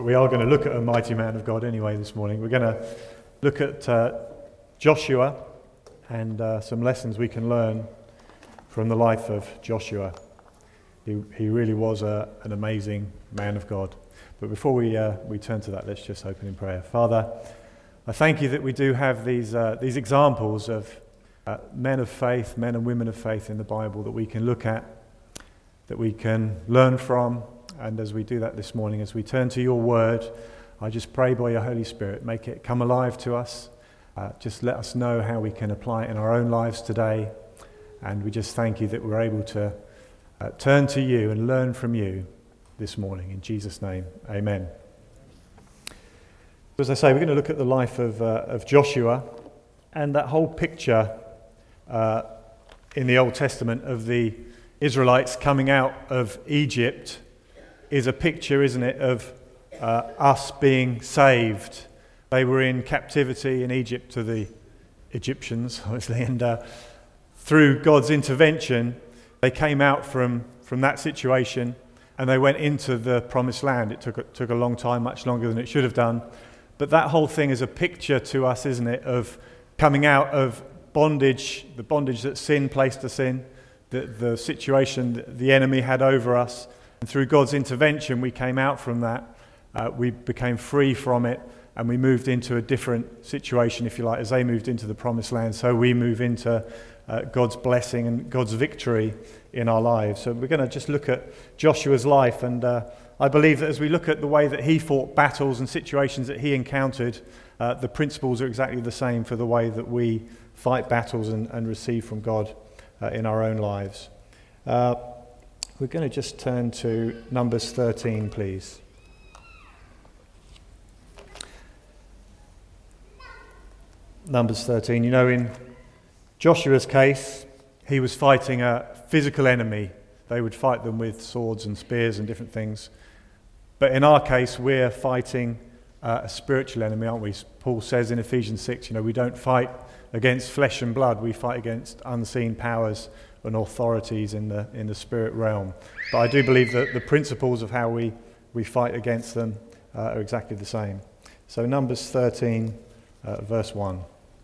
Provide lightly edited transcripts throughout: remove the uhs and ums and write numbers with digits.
We are going to look at a mighty man of God anyway this morning. We're going to look at Joshua and some lessons we can learn from the life of Joshua. He really was an amazing man of God. But before we turn to that, let's just open in prayer. Father, I thank you that we do have these examples of men of faith, men and women of faith in the Bible that we can look at, that we can learn from. And as we do that this morning, as we turn to your word, I just pray by your Holy Spirit, make it come alive to us. Just let us know how we can apply it in our own lives today. And we just thank you that we're able to turn to you and learn from you this morning. In Jesus' name, amen. As I say, we're going to look at the life of Joshua and that whole picture in the Old Testament of the Israelites coming out of Egypt is a picture, isn't it, of us being saved. They were in captivity in Egypt to the Egyptians, obviously, and through God's intervention, they came out from that situation and they went into the Promised Land. It took a long time, much longer than it should have done. But that whole thing is a picture to us, isn't it, of coming out of bondage, the bondage that sin placed us in, the situation that the enemy had over us. And through God's intervention, we came out from that. We became free from it, and we moved into a different situation, if you like, as they moved into the Promised Land. So we move into God's blessing and God's victory in our lives. So we're going to just look at Joshua's life, and I believe that as we look at the way that he fought battles and situations that he encountered, the principles are exactly the same for the way that we fight battles and receive from God in our own lives. We're going to just turn to Numbers 13, please. Numbers 13. You know, in Joshua's case, he was fighting a physical enemy. They would fight them with swords and spears and different things. But in our case, we're fighting a spiritual enemy, aren't we? Paul says in Ephesians 6, we don't fight against flesh and blood. We fight against unseen powers and authorities in the spirit realm. But I do believe that the principles of how we fight against them are exactly the same. So Numbers 13, verse 1.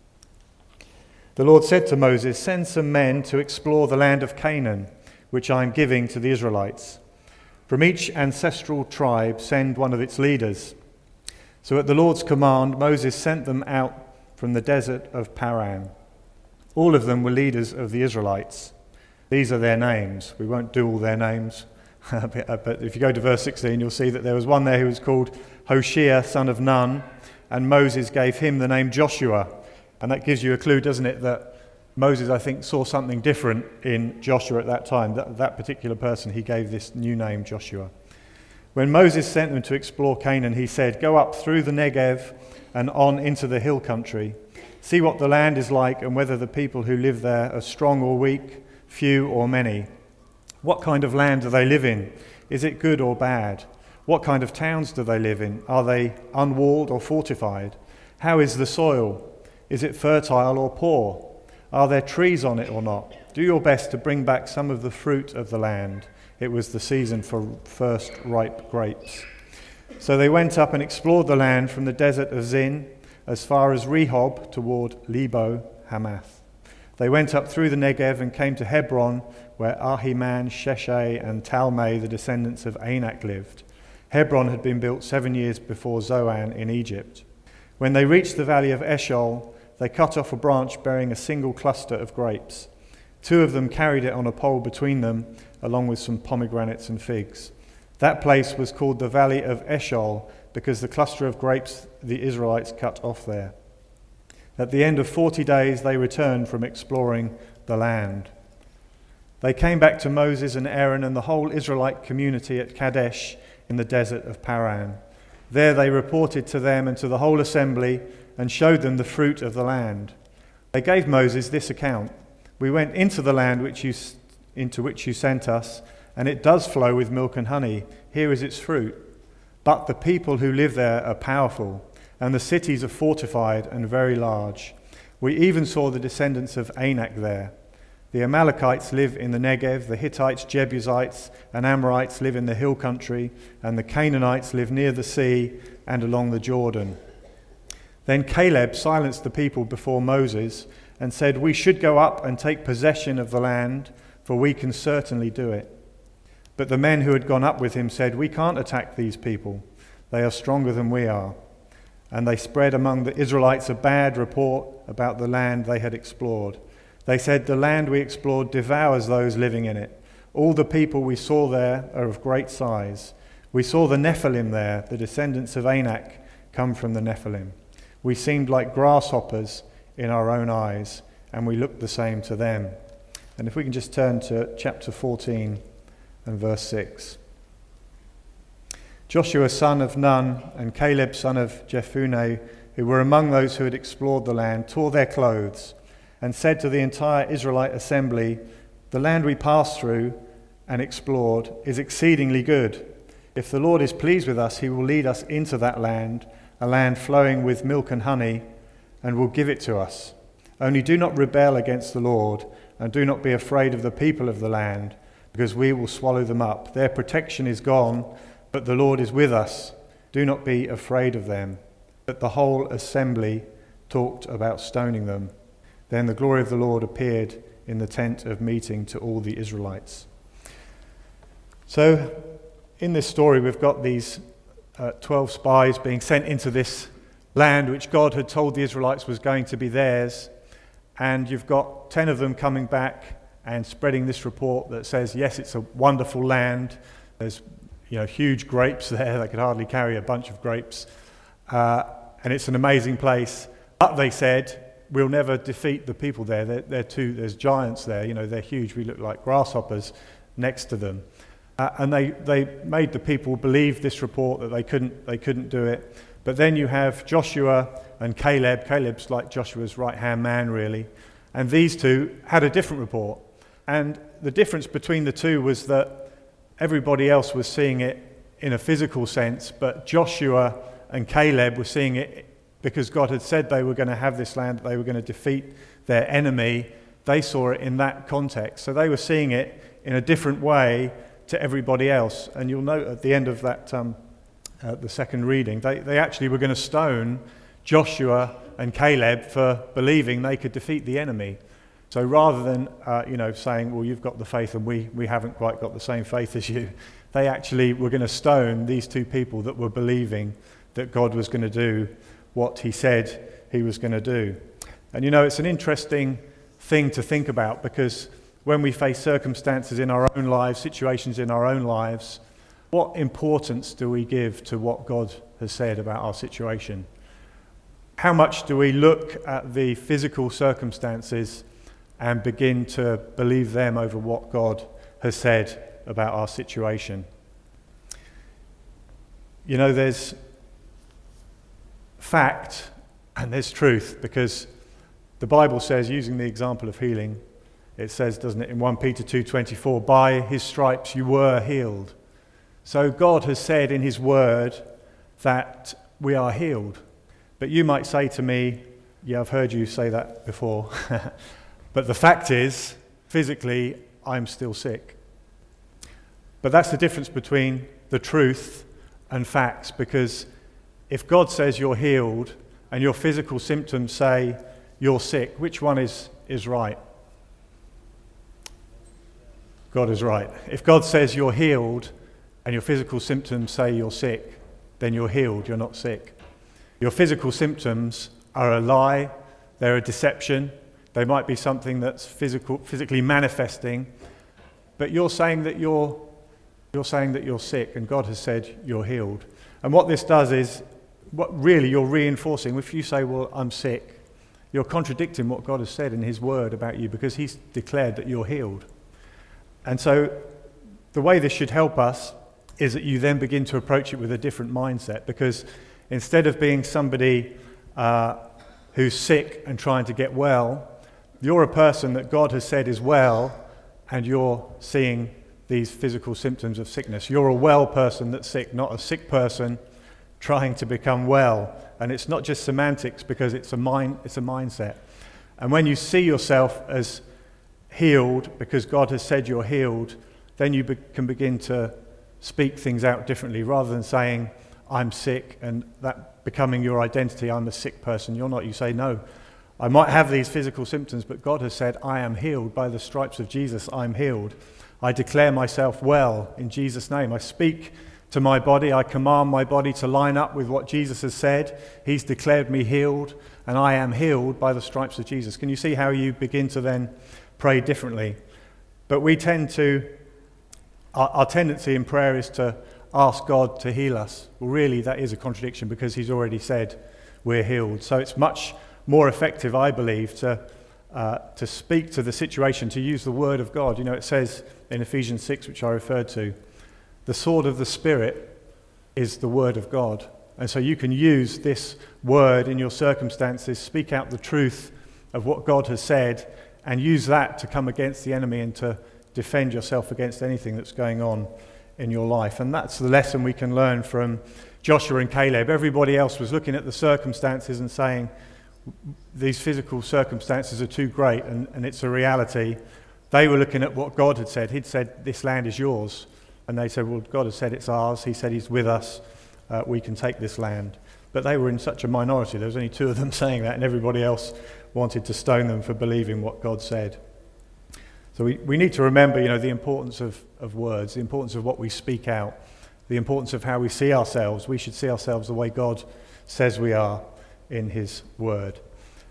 The Lord said to Moses, "Send some men to explore the land of Canaan, which I am giving to the Israelites. From each ancestral tribe send one of its leaders." So at the Lord's command, Moses sent them out from the desert of Paran. All of them were leaders of the Israelites. These are their names. We won't do all their names, but if you go to verse 16, you'll see that there was one there who was called Hoshea, son of Nun, and Moses gave him the name Joshua. And that gives you a clue, doesn't it, that Moses, I think, saw something different in Joshua at that time. That particular person, he gave this new name, Joshua. When Moses sent them to explore Canaan, he said, "Go up through the Negev and on into the hill country. See what the land is like and whether the people who live there are strong or weak, few or many. What kind of land do they live in? Is it good or bad? What kind of towns do they live in? Are they unwalled or fortified? How is the soil? Is it fertile or poor? Are there trees on it or not? Do your best to bring back some of the fruit of the land." It was the season for first ripe grapes. So they went up and explored the land from the desert of Zin as far as Rehob toward Lebo Hamath. They went up through the Negev and came to Hebron, where Ahiman, Sheshai, and Talmai, the descendants of Anak, lived. Hebron had been built 7 years before Zoan in Egypt. When they reached the valley of Eshcol, they cut off a branch bearing a single cluster of grapes. 2 of them carried it on a pole between them, along with some pomegranates and figs. That place was called the Valley of Eshcol because the cluster of grapes the Israelites cut off there. At the end of 40 days, they returned from exploring the land. They came back to Moses and Aaron and the whole Israelite community at Kadesh in the desert of Paran. There they reported to them and to the whole assembly and showed them the fruit of the land. They gave Moses this account: "We went into the land into which you sent us, and it does flow with milk and honey. Here is its fruit. But the people who live there are powerful, and the cities are fortified and very large. We even saw the descendants of Anak there. The Amalekites live in the Negev, the Hittites, Jebusites, and Amorites live in the hill country, and the Canaanites live near the sea and along the Jordan." Then Caleb silenced the people before Moses and said, "We should go up and take possession of the land, for we can certainly do it." But the men who had gone up with him said, "We can't attack these people. They are stronger than we are." And they spread among the Israelites a bad report about the land they had explored. They said, "The land we explored devours those living in it. All the people we saw there are of great size. We saw the Nephilim there, the descendants of Anak come from the Nephilim. We seemed like grasshoppers in our own eyes, and we looked the same to them." And if we can just turn to chapter 14 and verse 6. Joshua son of Nun and Caleb son of Jephunneh, who were among those who had explored the land, tore their clothes and said to the entire Israelite assembly, "The land we passed through and explored is exceedingly good. If the Lord is pleased with us, he will lead us into that land, a land flowing with milk and honey, and will give it to us. Only do not rebel against the Lord, and do not be afraid of the people of the land, because we will swallow them up. Their protection is gone, but the Lord is with us. Do not be afraid of them." But the whole assembly talked about stoning them. Then the glory of the Lord appeared in the tent of meeting to all the Israelites. So in this story we've got these 12 spies being sent into this land which God had told the Israelites was going to be theirs, and you've got 10 of them coming back and spreading this report that says, yes, it's a wonderful land. There's huge grapes there. They could hardly carry a bunch of grapes. And it's an amazing place. But they said, we'll never defeat the people there. There's giants there. They're huge. We look like grasshoppers next to them. And they made the people believe this report that they couldn't do it. But then you have Joshua and Caleb. Caleb's like Joshua's right-hand man, really. And these two had a different report. And the difference between the two was that everybody else was seeing it in a physical sense, but Joshua and Caleb were seeing it because God had said they were going to have this land, that they were going to defeat their enemy. They saw it in that context. So they were seeing it in a different way to everybody else. And you'll note at the end of that, the second reading, they actually were going to stone Joshua and Caleb for believing they could defeat the enemy. So rather than saying, well, you've got the faith and we haven't quite got the same faith as you, they actually were going to stone these two people that were believing that God was going to do what he said he was going to do. And it's an interesting thing to think about, because when we face circumstances in our own lives, situations in our own lives, what importance do we give to what God has said about our situation? How much do we look at the physical circumstances and begin to believe them over what God has said about our situation? There's fact and there's truth, because the Bible says, using the example of healing, it says, doesn't it, in 1 Peter 2:24, "By his stripes you were healed." So God has said in his word that we are healed. But you might say to me, yeah, I've heard you say that before, but the fact is, physically, I'm still sick. But that's the difference between the truth and facts, because if God says you're healed and your physical symptoms say you're sick, which one is right? God is right. If God says you're healed and your physical symptoms say you're sick, then you're healed, you're not sick. Your physical symptoms are a lie, they're a deception. They might be something that's physically manifesting, but you're saying that you're sick, and God has said you're healed. And what this does is, what really you're reinforcing. If you say, well, I'm sick, you're contradicting what God has said in his word about you, because he's declared that you're healed. And so the way this should help us is that you then begin to approach it with a different mindset, because instead of being somebody who's sick and trying to get well, you're a person that God has said is well, and you're seeing these physical symptoms of sickness. You're a well person that's sick, not a sick person trying to become well. And it's not just semantics, because it's a mindset. And when you see yourself as healed because God has said you're healed, then you can begin to speak things out differently rather than saying, I'm sick, and that becoming your identity, I'm a sick person. You're not. You say, no, I might have these physical symptoms, but God has said, I am healed. By the stripes of Jesus, I'm healed. I declare myself well in Jesus' name. I speak to my body. I command my body to line up with what Jesus has said. He's declared me healed, and I am healed by the stripes of Jesus. Can you see how you begin to then pray differently? But we tend to, our tendency in prayer is to ask God to heal us. Well, really, that is a contradiction because he's already said we're healed. So it's much more effective, I believe, to speak to the situation, to use the word of God. You know, it says in Ephesians 6, which I referred to, the sword of the Spirit is the word of God. And so you can use this word in your circumstances, speak out the truth of what God has said, and use that to come against the enemy and to defend yourself against anything that's going on in your life. And that's the lesson we can learn from Joshua and Caleb. Everybody else was looking at the circumstances and saying, these physical circumstances are too great, and it's a reality. They were looking at what God had said. He'd said, this land is yours. And they said, well, God has said it's ours. He said he's with us. We can take this land. But they were in such a minority. There was only two of them saying that, and everybody else wanted to stone them for believing what God said. So we need to remember, you know, the importance of words, the importance of what we speak out, the importance of how we see ourselves. We should see ourselves the way God says we are in his word.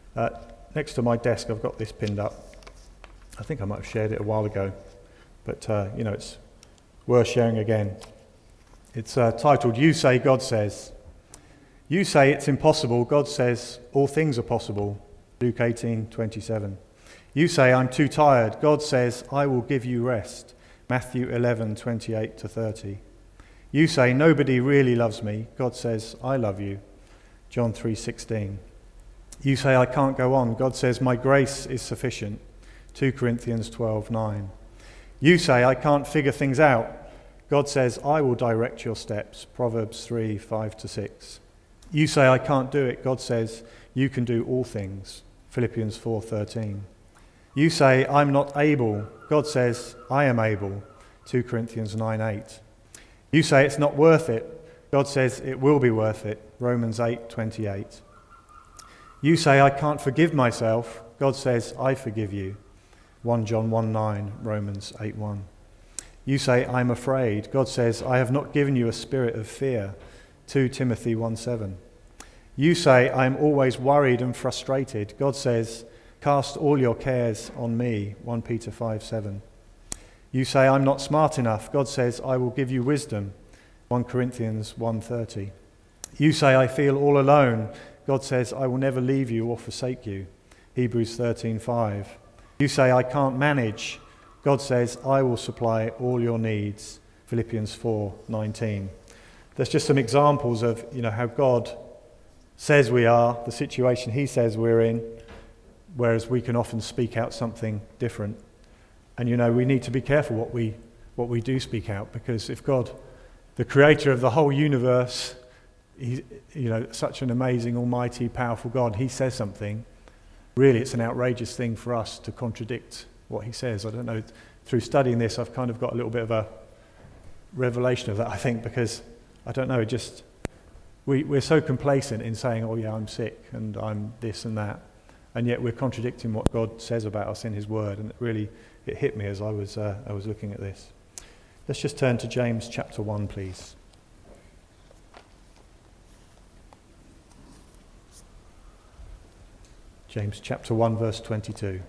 Next to my desk, I've got this pinned up. I think I might have shared it a while ago, but you know, it's worth sharing again. It's titled, You Say, God Says. You say it's impossible. God says all things are possible. Luke 18:27. You say, I'm too tired. God says, I will give you rest. Matthew 11:28-30. You say, nobody really loves me. God says, I love you. John 3:16. You say, I can't go on. God says, my grace is sufficient. 2 Corinthians 12:9. You say, I can't figure things out. God says, I will direct your steps. Proverbs 3:5-6. You say, I can't do it. God says, you can do all things. Philippians 4:13. You say, I'm not able. God says, I am able. 2 Corinthians 9:8. You say it's not worth it. God says it will be worth it. Romans 8:28. You say, I can't forgive myself. God says, I forgive you. 1 John 1:9, Romans 8:1. You say, I'm afraid. God says, I have not given you a spirit of fear. 2 Timothy 1:7. You say, I'm always worried and frustrated. God says, cast all your cares on me. 1 Peter 5:7. You say, I'm not smart enough. God says, I will give you wisdom. 1 Corinthians 1:30. You say, I feel all alone. God says, I will never leave you or forsake you. Hebrews 13:5. You say, I can't manage. God says, I will supply all your needs. Philippians 4:19. There's just some examples of, you know, how God says we are, the situation he says we're in, whereas we can often speak out something different. And, you know, we need to be careful what we do speak out, because if God, the creator of the whole universe, he's, you know, such an amazing, almighty, powerful God, he says something, really it's an outrageous thing for us to contradict what he says. I don't know, through studying this, I've kind of got a little bit of a revelation of that, I think, because, I don't know, just, we're so complacent in saying, oh yeah, I'm sick, and I'm this and that, and yet we're contradicting what God says about us in his word, and it hit me as I was looking at this. Let's just turn to James chapter 1, please. James chapter 1, verse 22.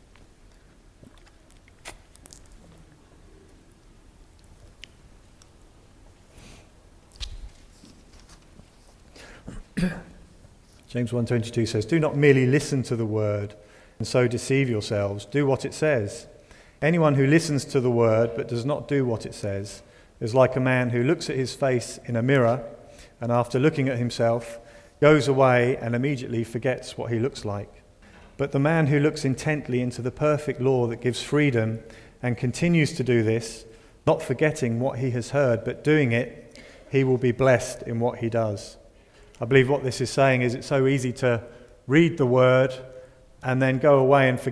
James 1:22 says, do not merely listen to the word and so deceive yourselves. Do what it says. Anyone who listens to the word but does not do what it says is like a man who looks at his face in a mirror and after looking at himself goes away and immediately forgets what he looks like. But the man who looks intently into the perfect law that gives freedom and continues to do this, not forgetting what he has heard but doing it, he will be blessed in what he does. I believe what this is saying is it's so easy to read the word and then go away and forget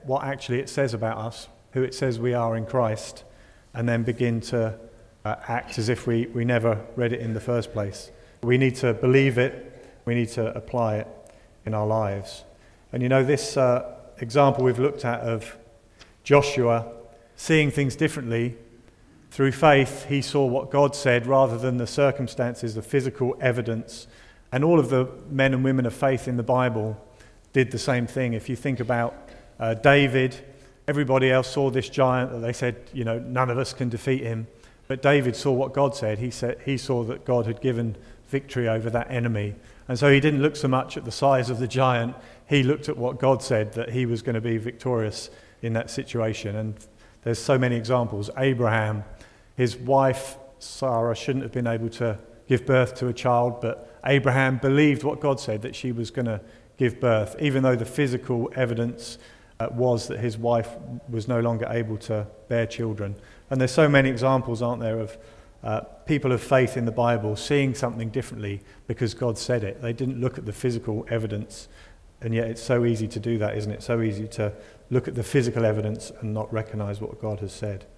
what actually it says about us, who it says we are in Christ, and then begin to act as if we never read it in the first place. We need to believe it, we need to apply it in our lives. And you know, this example we've looked at of Joshua seeing things differently, through faith he saw what God said rather than the circumstances, the physical evidence. And all of the men and women of faith in the Bible did the same thing. If you think about David, everybody else saw this giant that they said, you know, none of us can defeat him. But David saw what God said. He saw that God had given victory over that enemy. And so he didn't look so much at the size of the giant. He looked at what God said, that he was going to be victorious in that situation. And there's so many examples. Abraham, his wife Sarah shouldn't have been able to give birth to a child, but Abraham believed what God said, that she was going to give birth, even though the physical evidence was that his wife was no longer able to bear children. And there's so many examples, aren't there, of people of faith in the Bible seeing something differently because God said it. They didn't look at the physical evidence, and yet it's so easy to do that, isn't it? So easy to look at the physical evidence and not recognize what God has said.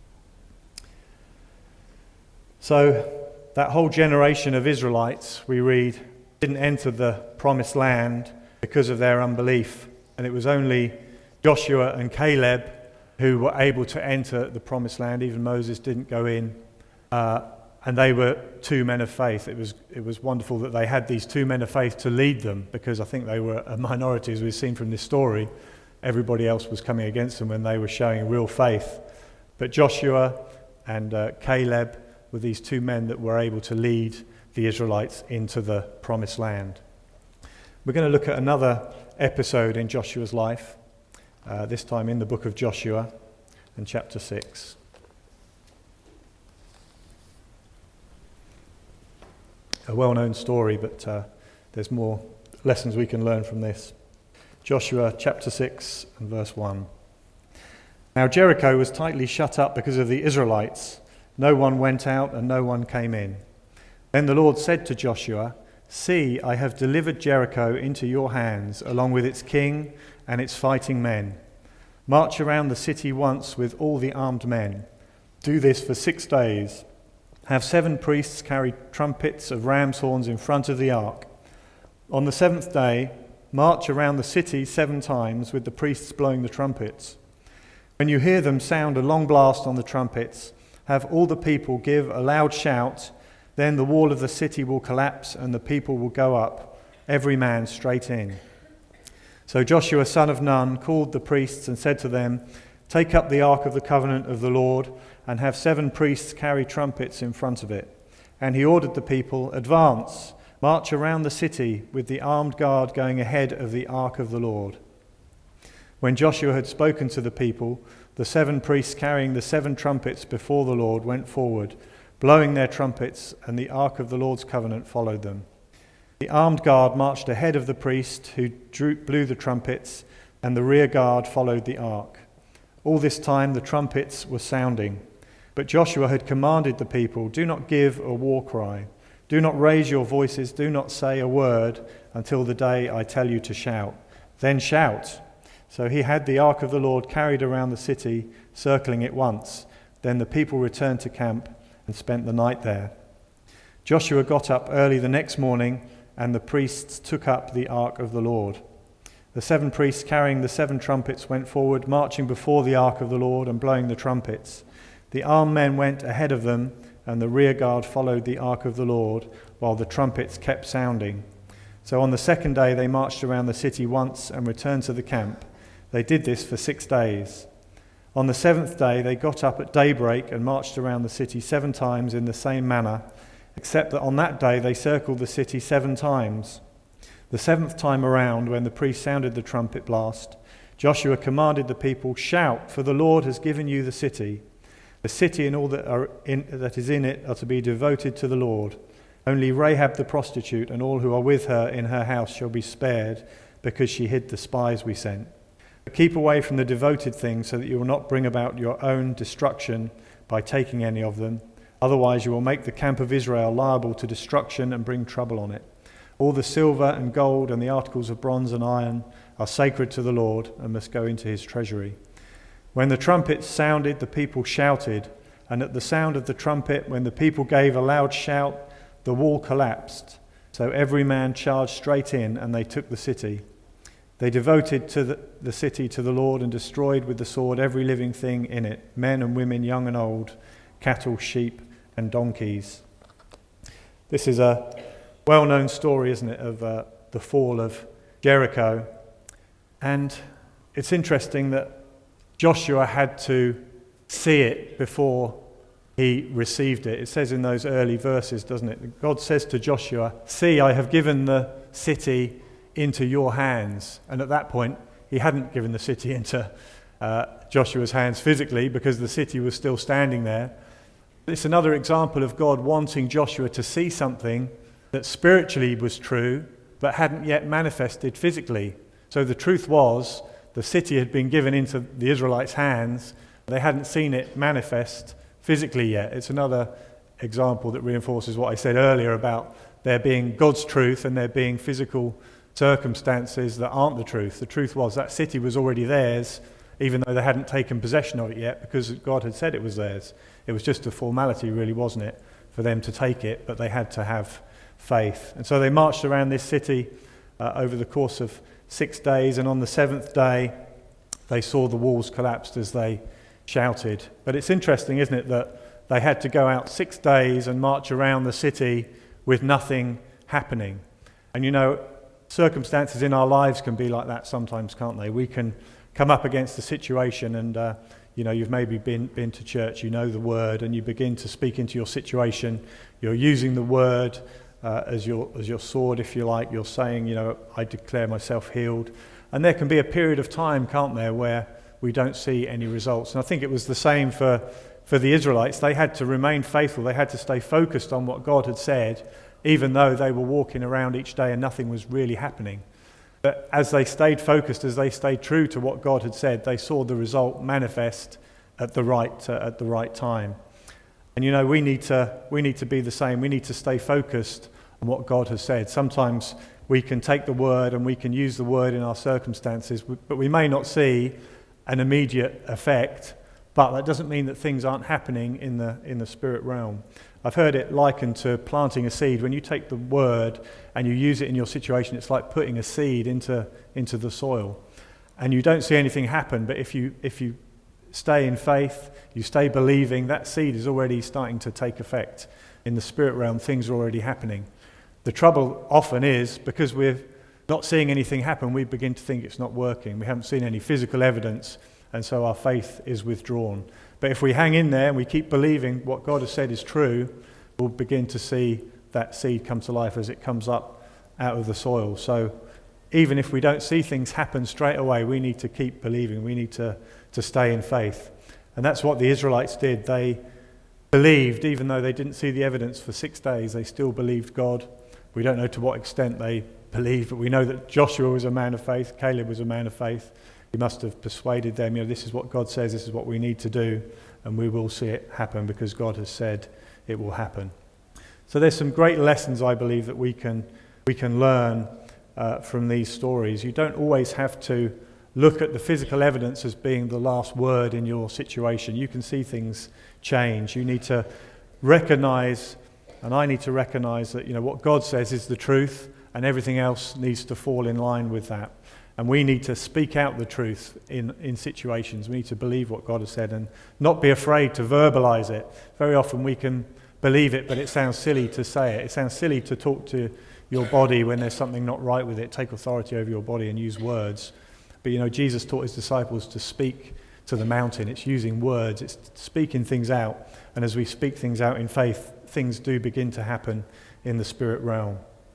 So that whole generation of Israelites, we read, didn't enter the promised land because of their unbelief. And it was only Joshua and Caleb who were able to enter the promised land. Even Moses didn't go in. And they were two men of faith. It was wonderful that they had these two men of faith to lead them, because I think they were a minority, as we've seen from this story. Everybody else was coming against them when they were showing real faith. But Joshua and Caleb were these two men that were able to lead the Israelites into the promised land. We're going to look at another episode in Joshua's life, this time in the book of Joshua and chapter 6. A well-known story, but there's more lessons we can learn from this. Joshua chapter 6 and verse 1. Now Jericho was tightly shut up because of the Israelites. No one went out and no one came in. Then the Lord said to Joshua, "See, I have delivered Jericho into your hands, along with its king and its fighting men. March around the city once with all the armed men. Do this for 6 days. Have 7 priests carry trumpets of ram's horns in front of the ark. On the 7th day, march around the city 7 times with the priests blowing the trumpets. When you hear them sound a long blast on the trumpets, have all the people give a loud shout. Then the wall of the city will collapse and the people will go up, every man straight in." So Joshua son of Nun called the priests and said to them, "Take up the ark of the covenant of the Lord and have 7 priests carry trumpets in front of it." And he ordered the people, "Advance, march around the city with the armed guard going ahead of the ark of the Lord." When Joshua had spoken to the people, the 7 priests carrying the 7 trumpets before the Lord went forward, blowing their trumpets, and the ark of the Lord's covenant followed them. The armed guard marched ahead of the priest who blew the trumpets, and the rear guard followed the ark. All this time the trumpets were sounding. But Joshua had commanded the people, "Do not give a war cry. Do not raise your voices. Do not say a word until the day I tell you to shout. Then shout." So he had the ark of the Lord carried around the city, circling it once. Then the people returned to camp and spent the night there. Joshua got up early the next morning, and the priests took up the ark of the Lord. The 7 priests carrying the 7 trumpets went forward, marching before the ark of the Lord and blowing the trumpets. The armed men went ahead of them, and the rear guard followed the ark of the Lord, while the trumpets kept sounding. So on the 2nd day they marched around the city once and returned to the camp. They did this for 6 days. On the 7th day they got up at daybreak and marched around the city 7 times in the same manner, except that on that day they circled the city 7 times. The 7th time around, when the priest sounded the trumpet blast, Joshua commanded the people, "Shout, for the Lord has given you the city. The city and all that is in it are to be devoted to the Lord. Only Rahab the prostitute and all who are with her in her house shall be spared, because she hid the spies we sent. But keep away from the devoted things, so that you will not bring about your own destruction by taking any of them. Otherwise you will make the camp of Israel liable to destruction and bring trouble on it. All the silver and gold and the articles of bronze and iron are sacred to the Lord and must go into his treasury. When the trumpet sounded, the people shouted, and at the sound of the trumpet, when the people gave a loud shout, the wall collapsed. So every man charged straight in, and they took the city. They devoted to the city to the Lord and destroyed with the sword every living thing in it, men and women, young and old, cattle, sheep, and donkeys. This is a well-known story, isn't it, of the fall of Jericho. And it's interesting that Joshua had to see it before he received it. It says in those early verses, doesn't it? God says to Joshua, "See, I have given the city into your hands." And at that point, he hadn't given the city into Joshua's hands physically because the city was still standing there. It's another example of God wanting Joshua to see something that spiritually was true, but hadn't yet manifested physically. So the truth was, the city had been given into the Israelites' hands. They hadn't seen it manifest physically yet. It's another example that reinforces what I said earlier about there being God's truth and there being physical circumstances that aren't the truth. The truth was that city was already theirs, even though they hadn't taken possession of it yet, because God had said it was theirs. It was just a formality, really, wasn't it, for them to take it, but they had to have faith. And so they marched around this city over the course of 6 days, and on the 7th day they saw the walls collapsed as they shouted. But it's interesting, isn't it, that they had to go out 6 days and march around the city with nothing happening. And you know, circumstances in our lives can be like that sometimes, can't they? We can come up against a situation and you've maybe been to church, you know the word, and you begin to speak into your situation. You're using the word as your sword, if you like. You're saying, I declare myself healed. And there can be a period of time, can't there, where we don't see any results. And I think it was the same for the Israelites. They had to remain faithful. They had to stay focused on what God had said, even though they were walking around each day and nothing was really happening. But as they stayed focused, as they stayed true to what God had said, they saw the result manifest at the right time. And we need to be the same. We need to stay focused on what God has said. Sometimes we can take the word and we can use the word in our circumstances, but we may not see an immediate effect. But that doesn't mean that things aren't happening in the spirit realm. I've heard it likened to planting a seed. When you take the word and you use it in your situation, it's like putting a seed into the soil. And you don't see anything happen, but if you stay in faith, you stay believing, that seed is already starting to take effect. In the spirit realm, things are already happening. The trouble often is, because we're not seeing anything happen, we begin to think it's not working. We haven't seen any physical evidence, and so our faith is withdrawn. But if we hang in there and we keep believing what God has said is true, we'll begin to see that seed come to life as it comes up out of the soil. So even if we don't see things happen straight away, we need to keep believing. We need to stay in faith. And that's what the Israelites did. They believed, even though they didn't see the evidence for 6 days, they still believed God. We don't know to what extent they believed, but we know that Joshua was a man of faith, Caleb was a man of faith. He must have persuaded them, this is what God says, this is what we need to do, and we will see it happen because God has said it will happen. So there's some great lessons, I believe, that we can learn from these stories. You don't always have to look at the physical evidence as being the last word in your situation. You can see things change. You need to recognize, and I need to recognize that what God says is the truth, and everything else needs to fall in line with that. And we need to speak out the truth in situations. We need to believe what God has said and not be afraid to verbalize it. Very often we can believe it, but it sounds silly to say it. It sounds silly to talk to your body when there's something not right with it. Take authority over your body and use words. But Jesus taught his disciples to speak to the mountain. It's using words. It's speaking things out. And as we speak things out in faith, things do begin to happen in the spirit realm.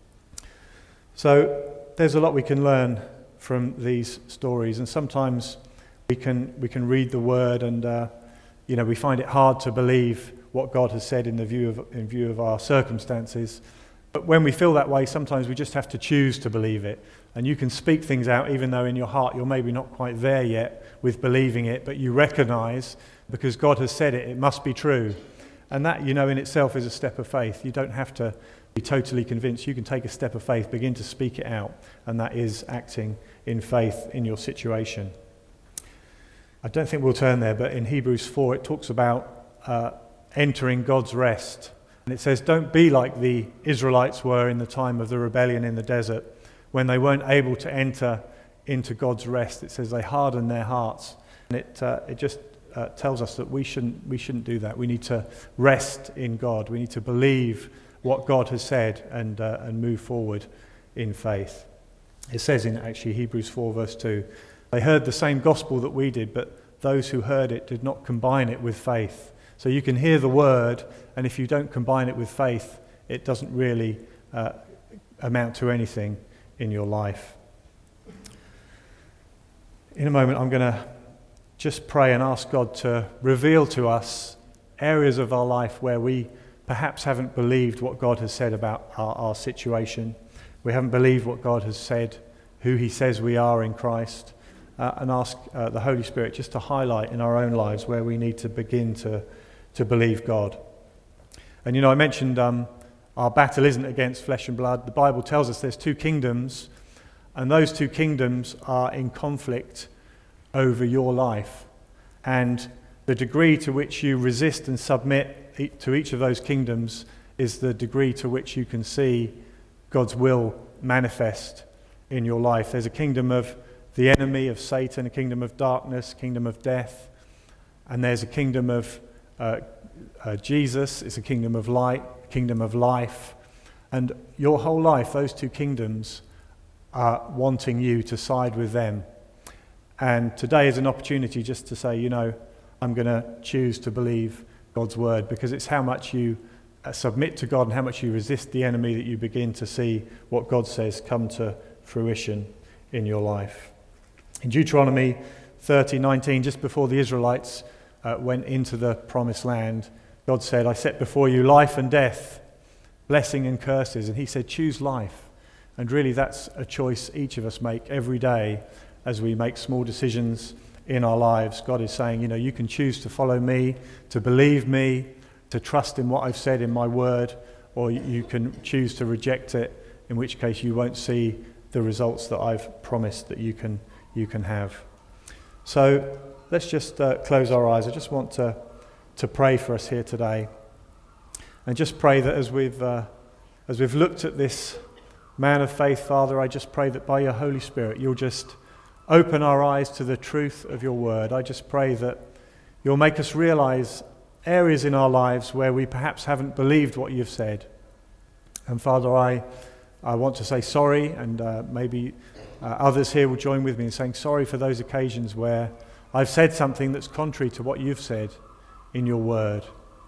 So there's a lot we can learn from these stories, and sometimes we can read the word and we find it hard to believe what God has said in view of our circumstances. But when we feel that way, sometimes we just have to choose to believe it. And you can speak things out even though in your heart you're maybe not quite there yet with believing it, but you recognize because God has said it, it must be true. And that, in itself is a step of faith. You don't have to be totally convinced, you can take a step of faith, begin to speak it out, and that is acting in faith in your situation. I don't think we'll turn there, but in Hebrews 4 it talks about entering God's rest. And it says, don't be like the Israelites were in the time of the rebellion in the desert, when they weren't able to enter into God's rest. It says they hardened their hearts. And it just tells us that we shouldn't do that. We need to rest in God. We need to believe what God has said and move forward in faith. It says in actually Hebrews 4 verse 2, they heard the same gospel that we did, but those who heard it did not combine it with faith. So you can hear the word, and if you don't combine it with faith, it doesn't really amount to anything in your life. In a moment, I'm going to just pray and ask God to reveal to us areas of our life where we perhaps haven't believed what God has said about our situation. We haven't believed what God has said, who he says we are in Christ, and ask the Holy Spirit just to highlight in our own lives where we need to begin to believe God. And I mentioned our battle isn't against flesh and blood. The Bible tells us there's two kingdoms, and those two kingdoms are in conflict over your life. And the degree to which you resist and submit to each of those kingdoms is the degree to which you can see God's will manifest in your life. There's a kingdom of the enemy, of Satan, a kingdom of darkness, kingdom of death, and there's a kingdom of Jesus. It's a kingdom of light, kingdom of life. And your whole life, those two kingdoms are wanting you to side with them. And today is an opportunity just to say, I'm going to choose to believe God's word, because it's how much you submit to God and how much you resist the enemy that you begin to see what God says come to fruition in your life. In Deuteronomy 30:19, just before the Israelites went into the promised land, God said, I set before you life and death, blessing and curses. And he said, choose life. And really that's a choice each of us make every day as we make small decisions in our lives. God is saying, you can choose to follow me, to believe me, to trust in what I've said in my word, or you can choose to reject it, in which case you won't see the results that I've promised that you can have. So let's just close our eyes. I just want to pray for us here today, and just pray that as we've looked at this man of faith, Father, I just pray that by your Holy Spirit you'll just open our eyes to the truth of your word. I just pray that you'll make us realize areas in our lives where we perhaps haven't believed what you've said. And Father, I want to say sorry, and maybe others here will join with me in saying sorry for those occasions where I've said something that's contrary to what you've said in your word.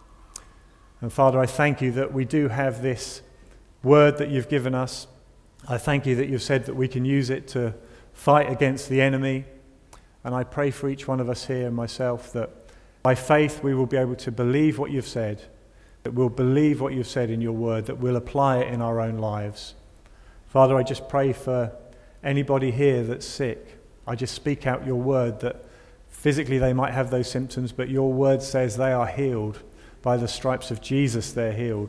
And Father, I thank you that we do have this word that you've given us. I thank you that you've said that we can use it to fight against the enemy. And I pray for each one of us here and myself that by faith we will be able to believe what you've said, that we'll believe what you've said in your word, that we'll apply it in our own lives. Father, I just pray for anybody here that's sick. I just speak out your word that physically they might have those symptoms, but your word says they are healed. By the stripes of Jesus they're healed.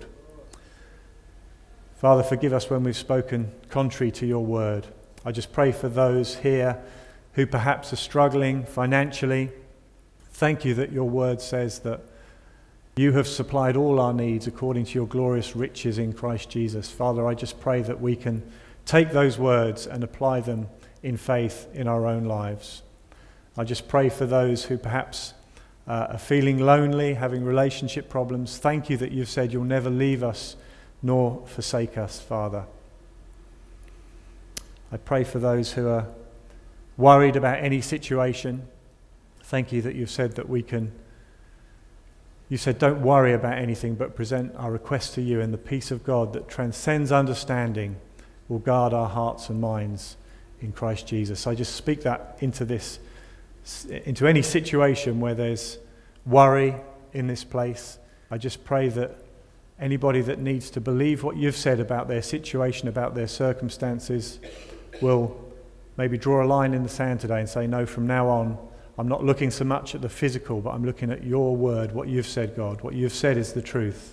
Father, forgive us when we've spoken contrary to your word. I just pray for those here who perhaps are struggling financially. Thank you that your word says that you have supplied all our needs according to your glorious riches in Christ Jesus. Father, I just pray that we can take those words and apply them in faith in our own lives. I just pray for those who perhaps are feeling lonely, having relationship problems. Thank you that you've said you'll never leave us nor forsake us, Father. I pray for those who are worried about any situation. Thank you that you've said that you said don't worry about anything but present our request to you, and the peace of God that transcends understanding will guard our hearts and minds in Christ Jesus. I just speak that into any situation where there's worry in this place. I just pray that anybody that needs to believe what you've said about their situation, about their circumstances, will maybe draw a line in the sand today and say, no, from now on, I'm not looking so much at the physical, but I'm looking at your word, what you've said, God. What you've said is the truth.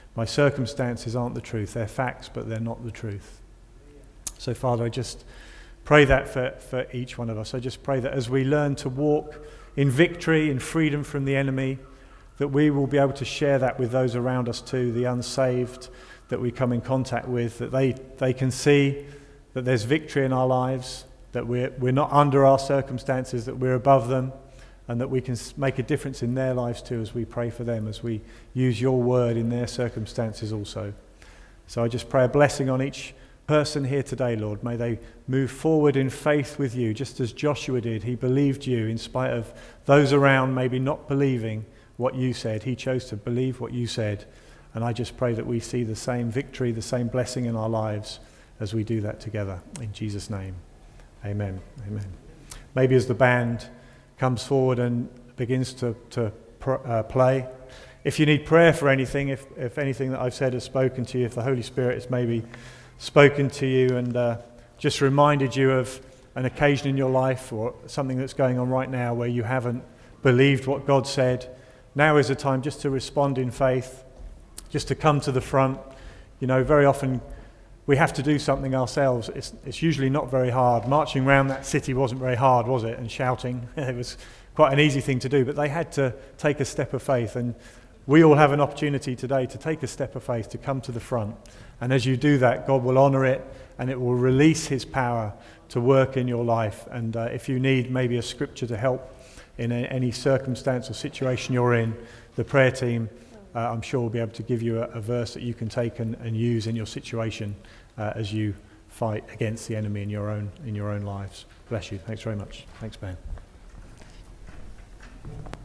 My circumstances aren't the truth. They're facts, but they're not the truth. So, Father, I just pray that for each one of us. I just pray that as we learn to walk in victory, in freedom from the enemy, that we will be able to share that with those around us too, the unsaved that we come in contact with, that they can see that there's victory in our lives, that we're not under our circumstances, that we're above them, and that we can make a difference in their lives too as we pray for them, as we use your word in their circumstances also. So I just pray a blessing on each person here today, Lord. May they move forward in faith with you, just as Joshua did. He believed you in spite of those around maybe not believing what you said. He chose to believe what you said. And I just pray that we see the same victory, the same blessing in our lives as we do that together. In Jesus' name, amen. Amen. Maybe as the band comes forward and begins to play, if you need prayer for anything, if anything that I've said has spoken to you, if the Holy Spirit has maybe spoken to you and just reminded you of an occasion in your life or something that's going on right now where you haven't believed what God said, now is the time just to respond in faith, just to come to the front. You know, very often we have to do something ourselves. It's usually not very hard. Marching around that city wasn't very hard, was it? And shouting, it was quite an easy thing to do, but they had to take a step of faith, and we all have an opportunity today to take a step of faith, to come to the front. And as you do that, God will honour it, and it will release his power to work in your life. And if you need maybe a scripture to help in any circumstance or situation you're in, the prayer team, I'm sure, will be able to give you a verse that you can take and use in your situation as you fight against the enemy in your own lives. Bless you. Thanks very much. Thanks, Ben.